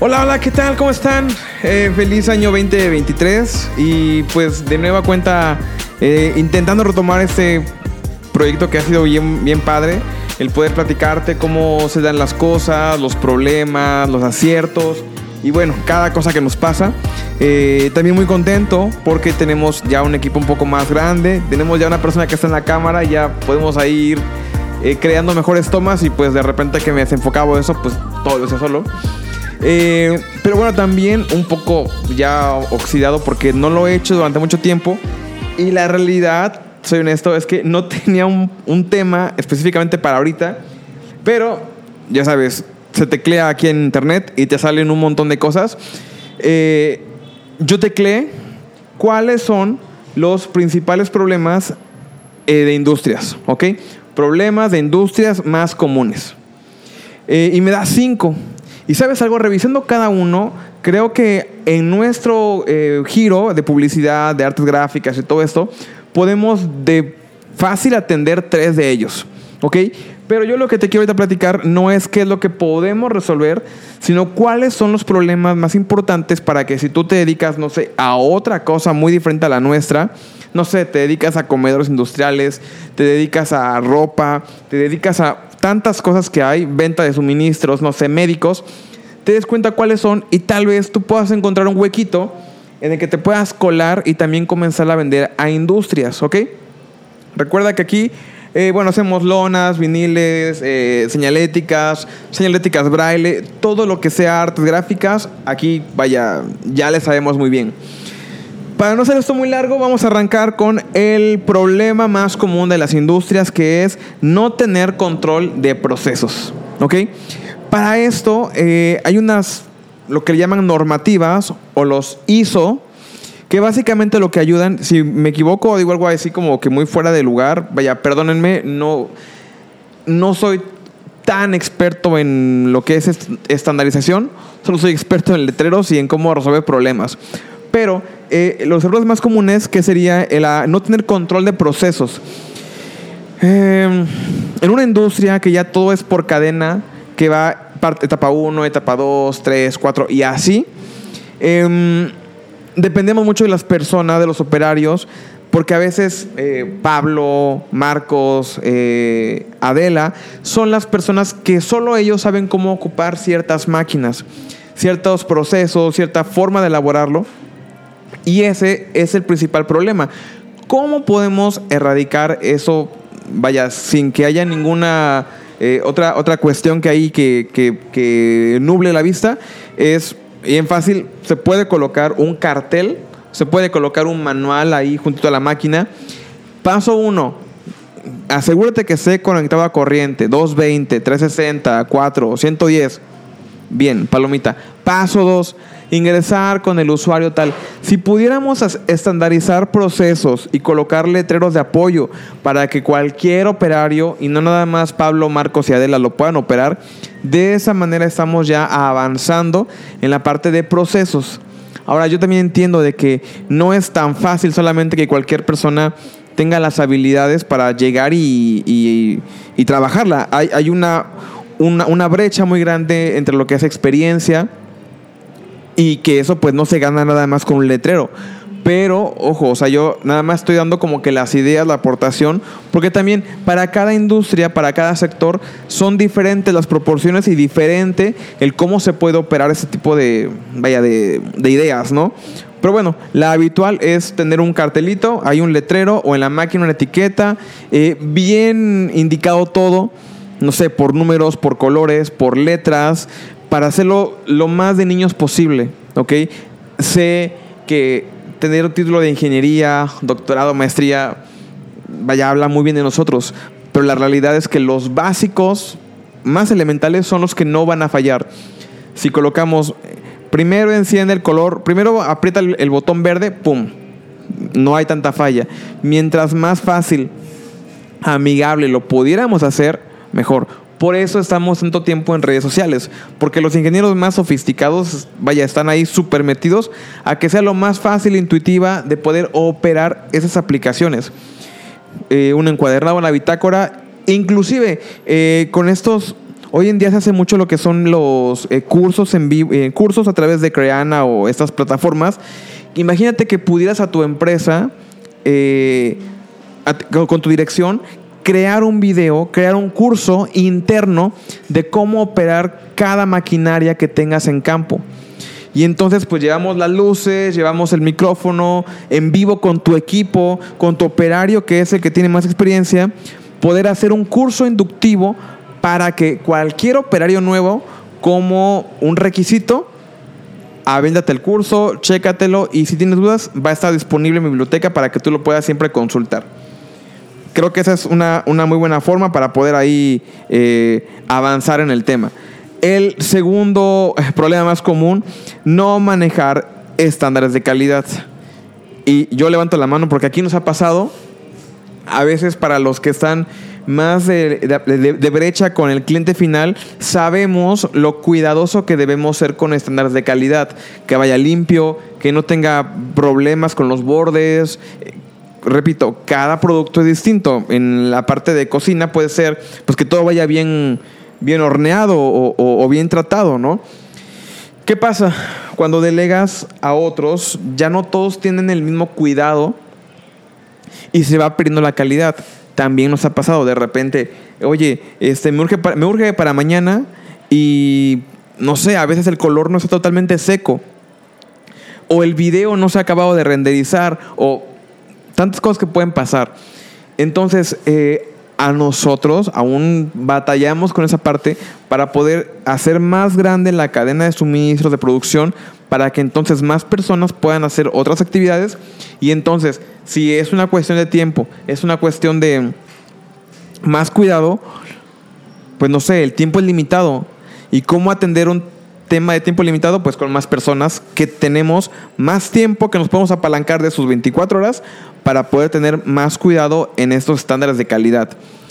Hola, hola, ¿qué tal? ¿Cómo están? Feliz año 2023 y pues de nueva cuenta intentando retomar este proyecto que ha sido bien padre, el poder platicarte cómo se dan las cosas, los problemas, los aciertos y bueno, cada cosa que nos pasa. También muy contento porque tenemos ya un equipo un poco más grande, tenemos ya una persona que está en la cámara y ya podemos ahí ir creando mejores tomas y pues de repente que me desenfocaba eso, pues todo lo hice solo. Pero bueno, también un poco ya oxidado porque no lo he hecho durante mucho tiempo y la realidad, soy honesto, es que no tenía un tema específicamente para ahorita, pero ya sabes, se teclea aquí en internet y te salen un montón de cosas. Yo tecleé cuáles son los principales problemas de industrias, ¿ok? Problemas de industrias más comunes. Y me da 5. Y ¿sabes algo? Revisando cada uno, creo que en nuestro giro de publicidad, de artes gráficas y todo esto, podemos de fácil atender 3 de ellos, ¿ok? Pero yo lo que te quiero ahorita platicar no es qué es lo que podemos resolver, sino cuáles son los problemas más importantes para que si tú te dedicas, no sé, a otra cosa muy diferente a la nuestra, no sé, te dedicas a comedores industriales, te dedicas a ropa, te dedicas a tantas cosas que hay, venta de suministros, no sé, médicos, te des cuenta cuáles son y tal vez tú puedas encontrar un huequito en el que te puedas colar y también comenzar a vender a industrias, ¿ok? Recuerda que aquí, hacemos lonas, viniles, señaléticas braille, todo lo que sea artes gráficas, aquí, ya le sabemos muy bien. Para no hacer esto muy largo, vamos a arrancar con el problema más común de las industrias, que es no tener control de procesos, ¿ok? Para esto hay lo que le llaman normativas o los ISO, que básicamente lo que ayudan, si me equivoco o digo algo así como que muy fuera de lugar, perdónenme, no soy tan experto en lo que es estandarización, solo soy experto en letreros y en cómo resolver problemas. Pero los errores más comunes, que sería el no tener control de procesos. En una industria que ya todo es por cadena, que va etapa 1, etapa 2, 3, 4 y así, dependemos mucho de las personas, de los operarios, porque a veces Pablo, Marcos, Adela son las personas que solo ellos saben cómo ocupar ciertas máquinas, ciertos procesos, cierta forma de elaborarlo. Y ese es el principal problema. ¿Cómo podemos erradicar eso, sin que haya ninguna otra cuestión que hay que nuble la vista? Es bien fácil, se puede colocar un cartel, se puede colocar un manual ahí juntito a la máquina. Paso 1, asegúrate que esté conectado a corriente, 220, 360, 4, 110. Bien, palomita. Paso 2, ingresar con el usuario tal. Si pudiéramos estandarizar procesos y colocar letreros de apoyo para que cualquier operario, y no nada más Pablo, Marcos y Adela, lo puedan operar, de esa manera estamos ya avanzando en la parte de procesos. Ahora, yo también entiendo de que no es tan fácil solamente que cualquier persona tenga las habilidades para llegar y trabajarla. Hay una brecha muy grande entre lo que es experiencia y que eso pues no se gana nada más con un letrero. Pero, ojo, yo nada más estoy dando como que las ideas, la aportación, porque también para cada industria, para cada sector, son diferentes las proporciones y diferente el cómo se puede operar ese tipo de ideas, ¿no? Pero bueno, la habitual es tener un cartelito, hay un letrero o en la máquina una etiqueta, bien indicado todo, no sé, por números, por colores, por letras, para hacerlo lo más de niños posible, ¿ok? Sé que tener un título de ingeniería, doctorado, maestría, habla muy bien de nosotros, pero la realidad es que los básicos más elementales son los que no van a fallar. Si colocamos, primero enciende el color, primero aprieta el botón verde, ¡pum! No hay tanta falla. Mientras más fácil, amigable lo pudiéramos hacer, mejor. Por eso estamos tanto tiempo en redes sociales, porque los ingenieros más sofisticados, están ahí súper metidos a que sea lo más fácil e intuitiva de poder operar esas aplicaciones. Un encuadernado en la bitácora, inclusive con estos Hoy en día se hace mucho lo que son los cursos en vivo, cursos a través de Creana o estas plataformas. Imagínate que pudieras a tu empresa, con tu dirección, crear un video, crear un curso interno de cómo operar cada maquinaria que tengas en campo. Y entonces pues llevamos las luces, llevamos el micrófono en vivo con tu equipo, con tu operario que es el que tiene más experiencia, poder hacer un curso inductivo para que cualquier operario nuevo, como un requisito, avéndate el curso, chécatelo, y si tienes dudas va a estar disponible en mi biblioteca para que tú lo puedas siempre consultar. Creo que esa es una muy buena forma para poder ahí avanzar en el tema. El segundo problema más común, no manejar estándares de calidad. Y yo levanto la mano porque aquí nos ha pasado, a veces para los que están más de brecha con el cliente final, sabemos lo cuidadoso que debemos ser con estándares de calidad. Que vaya limpio, que no tenga problemas con los bordes. Repito, cada producto es distinto. En la parte de cocina puede ser pues que todo vaya bien horneado o bien tratado, ¿no? ¿Qué pasa? Cuando delegas a otros, ya no todos tienen el mismo cuidado y se va perdiendo la calidad. También nos ha pasado de repente, oye, me urge para mañana y no sé, a veces el color no está totalmente seco, o el video no se ha acabado de renderizar, o tantas cosas que pueden pasar. Entonces, a nosotros aún batallamos con esa parte para poder hacer más grande la cadena de suministros de producción, para que entonces más personas puedan hacer otras actividades. Y entonces, si es una cuestión de tiempo, es una cuestión de más cuidado, pues no sé, el tiempo es limitado. ¿Y cómo atender un tema de tiempo limitado? Pues con más personas, que tenemos más tiempo, que nos podemos apalancar de sus 24 horas para poder tener más cuidado en estos estándares de calidad.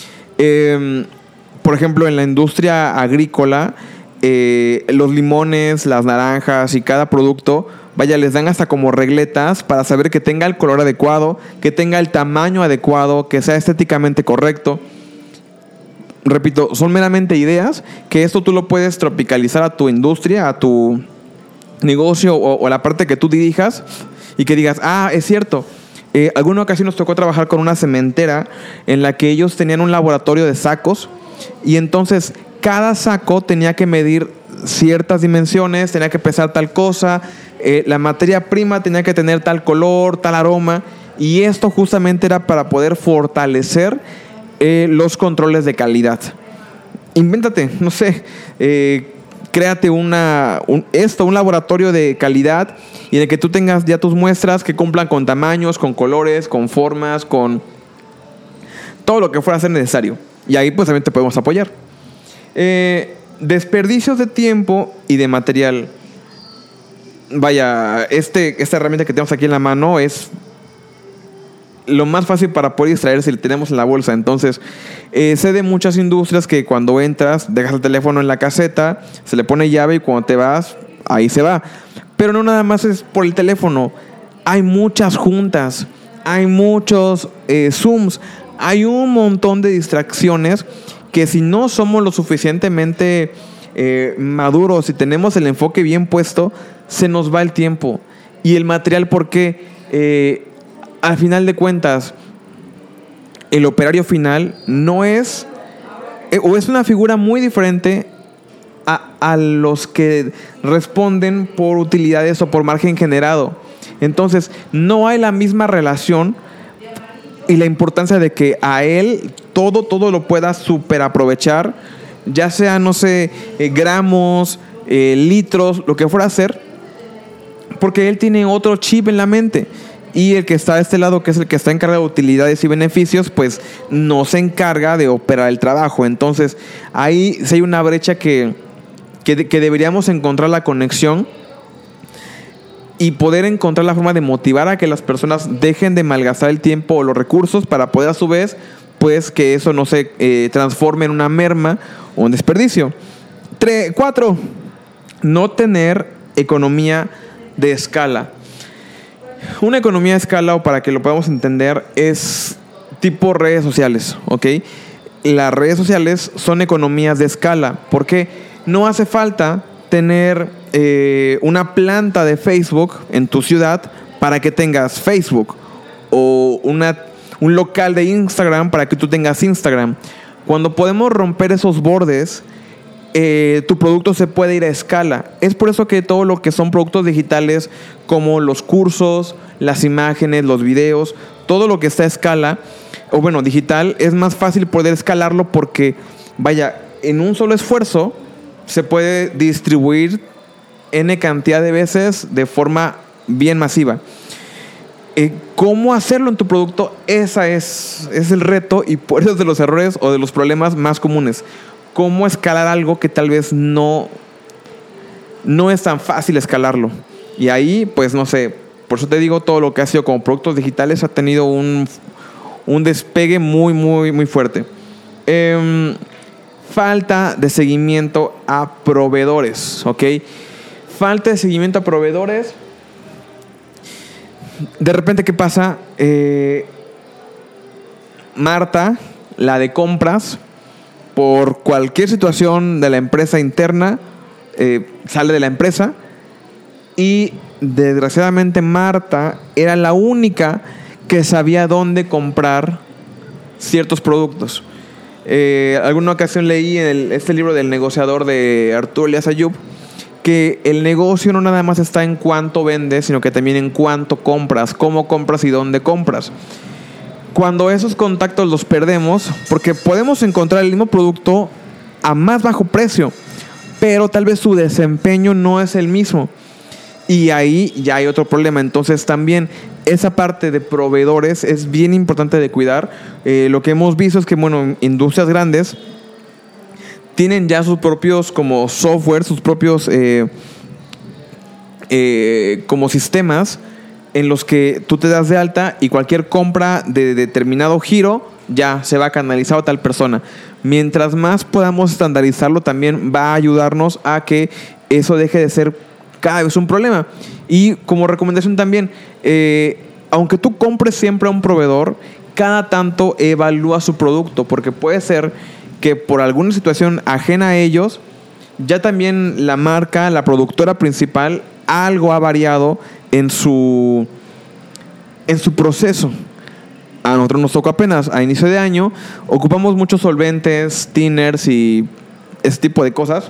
Por ejemplo, en la industria agrícola, los limones, las naranjas y cada producto, vaya, les dan hasta como regletas para saber que tenga el color adecuado, que tenga el tamaño adecuado, que sea estéticamente correcto. Repito, son meramente ideas, que esto tú lo puedes tropicalizar a tu industria, a tu negocio o a la parte que tú dirijas, y que digas, es cierto. Alguna ocasión nos tocó trabajar con una cementera en la que ellos tenían un laboratorio de sacos, y entonces cada saco tenía que medir ciertas dimensiones, tenía que pesar tal cosa, la materia prima tenía que tener tal color, tal aroma, y esto justamente era para poder fortalecer los controles de calidad. Invéntate, no sé, créate un laboratorio de calidad, y en el que tú tengas ya tus muestras que cumplan con tamaños, con colores, con formas, con todo lo que fuera a ser necesario. Y ahí pues también te podemos apoyar. Desperdicios de tiempo y de material. Vaya, esta herramienta que tenemos aquí en la mano es lo más fácil para poder distraerse si lo tenemos en la bolsa. Entonces, sé de muchas industrias que cuando entras, dejas el teléfono en la caseta, se le pone llave y cuando te vas, ahí se va. Pero no nada más es por el teléfono. Hay muchas juntas, hay muchos Zooms, hay un montón de distracciones que si no somos lo suficientemente maduros y tenemos el enfoque bien puesto, se nos va el tiempo. Y el material, porque al final de cuentas, el operario final no es, o es una figura muy diferente a los que responden por utilidades o por margen generado. Entonces, no hay la misma relación y la importancia de que a él todo lo pueda super aprovechar, ya sea, no sé, gramos, litros, lo que fuera a ser, porque él tiene otro chip en la mente. Y el que está de este lado, que es el que está encargado de utilidades y beneficios, pues no se encarga de operar el trabajo. Entonces, ahí sí hay una brecha que deberíamos encontrar la conexión y poder encontrar la forma de motivar a que las personas dejen de malgastar el tiempo o los recursos, para poder a su vez, pues que eso no se transforme en una merma o un desperdicio. 4. No tener economía de escala. Una economía de escala, o para que lo podamos entender, es tipo redes sociales, ¿ok? las redes sociales son economías de escala, porque no hace falta tener una planta de Facebook en tu ciudad para que tengas Facebook, o un local de Instagram para que tú tengas Instagram. Cuando podemos romper esos bordes, tu producto se puede ir a escala. Es por eso que todo lo que son productos digitales, como los cursos, las imágenes, los videos, todo lo que está a escala, o bueno, digital, es más fácil poder escalarlo porque, vaya, en un solo esfuerzo se puede distribuir N cantidad de veces de forma bien masiva. ¿Cómo hacerlo en tu producto? Ese es el reto, y por eso es de los errores o de los problemas más comunes. ¿Cómo escalar algo que tal vez no es tan fácil escalarlo? Y ahí, pues no sé, por eso te digo, todo lo que ha sido como productos digitales ha tenido un despegue muy, muy, muy fuerte. Falta de seguimiento a proveedores, ¿ok? Falta de seguimiento a proveedores. De repente, ¿qué pasa? Marta, la de compras, por cualquier situación de la empresa interna, sale de la empresa, y desgraciadamente Marta era la única que sabía dónde comprar ciertos productos. Alguna ocasión leí en este libro del negociador de Arturo Elías Ayub que el negocio no nada más está en cuánto vendes, sino que también en cuánto compras, cómo compras y dónde compras. Cuando esos contactos los perdemos, porque podemos encontrar el mismo producto a más bajo precio, pero tal vez su desempeño no es el mismo, y ahí ya hay otro problema. Entonces también esa parte de proveedores es bien importante de cuidar. Lo que hemos visto es que, bueno, industrias grandes tienen ya sus propios como software, sus propios como sistemas en los que tú te das de alta y cualquier compra de determinado giro ya se va canalizado a tal persona. Mientras más podamos estandarizarlo, también va a ayudarnos a que eso deje de ser cada vez un problema. Y como recomendación también, aunque tú compres siempre a un proveedor, cada tanto evalúa su producto, porque puede ser que por alguna situación ajena a ellos, ya también la marca, la productora principal, algo ha variado en su proceso. A nosotros nos tocó apenas a inicio de año, ocupamos muchos solventes, thinners y ese tipo de cosas.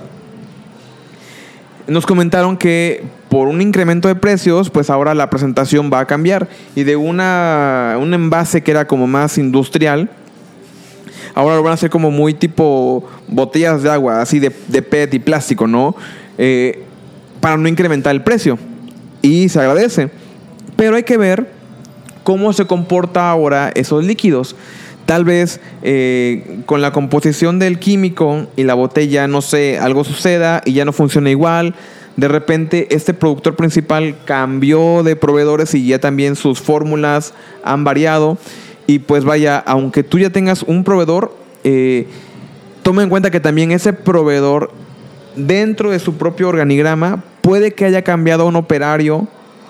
Nos comentaron que por un incremento de precios, pues ahora la presentación va a cambiar, y de un envase que era como más industrial, ahora lo van a hacer como muy tipo botellas de agua, así de PET y plástico, ¿no? Para no incrementar el precio. Y se agradece. Pero hay que ver cómo se comporta ahora esos líquidos. Tal vez con la composición del químico y la botella, no sé, algo suceda y ya no funciona igual. De repente este productor principal cambió de proveedores y ya también sus fórmulas han variado. Y pues vaya, aunque tú ya tengas un proveedor, toma en cuenta que también ese proveedor, dentro de su propio organigrama, puede que haya cambiado a un operario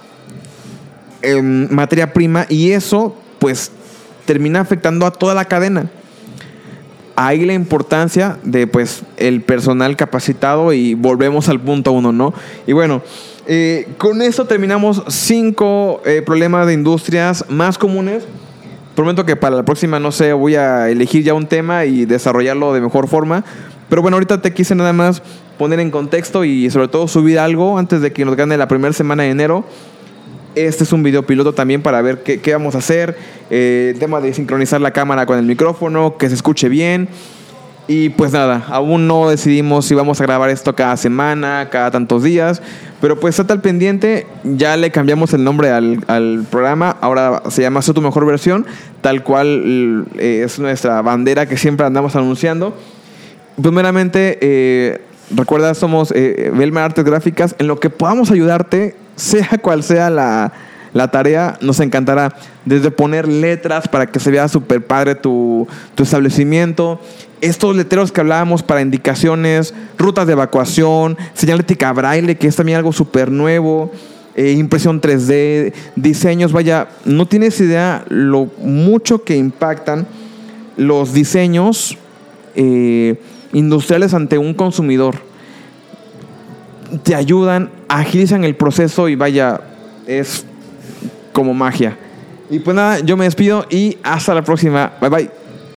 en materia prima, y eso pues termina afectando a toda la cadena. Ahí la importancia de pues el personal capacitado, y volvemos al punto 1, ¿no? Y bueno, con eso terminamos 5 problemas de industrias más comunes. Prometo que para la próxima, no sé, voy a elegir ya un tema y desarrollarlo de mejor forma. Pero bueno, ahorita te quise nada más poner en contexto y sobre todo subir algo antes de que nos gane la primera semana de enero. Este es un video piloto también para ver qué vamos a hacer. El tema de sincronizar la cámara con el micrófono, que se escuche bien. Y pues nada, aún no decidimos si vamos a grabar esto cada semana, cada tantos días. Pero pues estate al pendiente. Ya le cambiamos el nombre al programa. Ahora se llama Sé tu mejor versión, tal cual es nuestra bandera que siempre andamos anunciando. Primeramente, recuerda, somos Belmar Artes Gráficas. En lo que podamos ayudarte, sea cual sea la tarea, nos encantará. Desde poner letras para que se vea súper padre tu establecimiento, estos letreros que hablábamos para indicaciones, rutas de evacuación, señalética braille, que es también algo súper nuevo, impresión 3D, diseños. Vaya, no tienes idea lo mucho que impactan los diseños industriales ante un consumidor te ayudan, agilizan el proceso y vaya, es como magia. Y pues nada, yo me despido y hasta la próxima. Bye bye.